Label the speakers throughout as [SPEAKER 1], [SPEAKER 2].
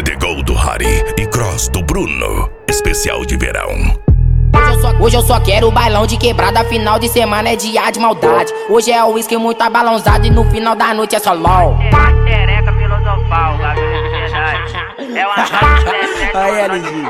[SPEAKER 1] CD Gol do Harry e Cross do Bruno. Especial de verão.
[SPEAKER 2] Hoje eu só quero o bailão de quebrada, final de semana é dia de maldade. Hoje é o uísque muito abalãozado e no final da noite é só LOL.
[SPEAKER 3] Xereca filosofal, bagulho de verdade. É uma
[SPEAKER 2] Aí, LG.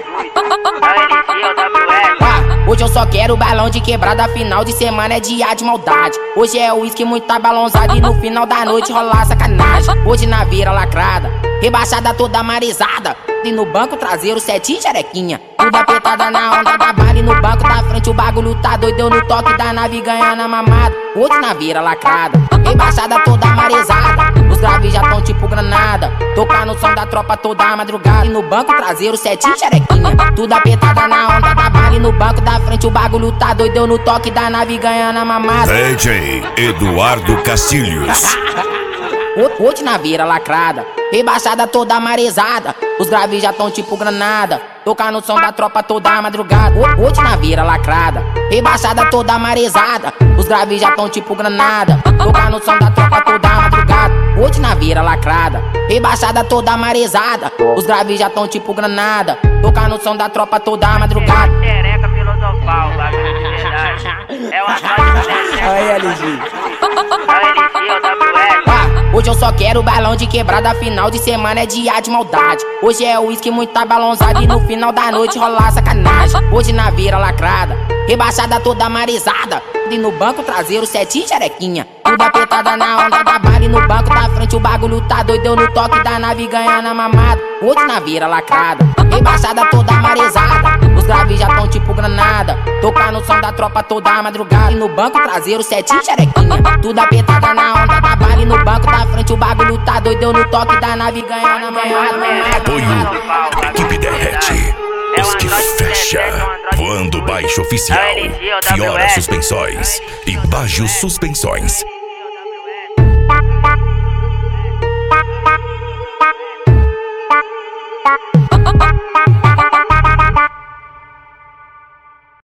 [SPEAKER 2] Hoje eu só quero o bailão de quebrada, final de semana é dia de maldade. Hoje é o uísque muito abalãozado e no final da noite rolar sacanagem. Hoje na vira lacrada, rebaixada toda marizada. E no banco traseiro, setinho xerequinha. Tudo apertada na onda da bala e no banco da frente o bagulho tá doido. Eu no toque da nave ganhando a mamada. Hoje na vira lacrada, rebaixada toda marizada. Os graves já tão tipo granada. Tocar no som da tropa toda madrugada. E no banco traseiro, setinho xerequinha. Tudo apertada na onda da bala e no banco da frente o bagulho tá doido. Eu no toque da nave ganhando a mamada.
[SPEAKER 1] DJ Eduardo Castilhos.
[SPEAKER 2] Hoje na vira lacrada, rebaixada toda marizada. Os graves já tão tipo granada. Tocar no som da tropa toda madrugada. Hoje na vira lacrada, rebaixada toda marizada. Os graves já tão tipo granada. Tocar no som da tropa toda madrugada. Hoje na vira lacrada, rebaixada toda marizada. Os graves já tão tipo granada. Tocar no som da tropa toda madrugada.
[SPEAKER 3] Xereca filosofal, bagulho de verdade. É uma
[SPEAKER 2] Aí, LG. Hoje eu só quero o bailão de quebrada, final de semana é dia de maldade. Hoje é o uísque muito abalãozado e no final da noite rolar sacanagem. Hoje na vira lacrada, rebaixada toda marizada. E no banco traseiro, setinho xerequinha. Tudo apertada na onda da bala e no banco da frente o bagulho tá doido. Eu no toque da nave ganhando a mamada. Hoje na vira lacrada, rebaixada toda marizada. Os graves já tão tipo granada. Tocar no som da tropa toda madrugada. E no banco traseiro, setinho xerequinha. Tudo apertada na onda da bala e no banco da frente o bagulho tá doido. Eu no toque da nave ganhando a mamada.
[SPEAKER 1] Apoio Equipe Derrete. Os que fecha. Voando baixo oficial. Fiora Suspensões e Bajo Suspensões.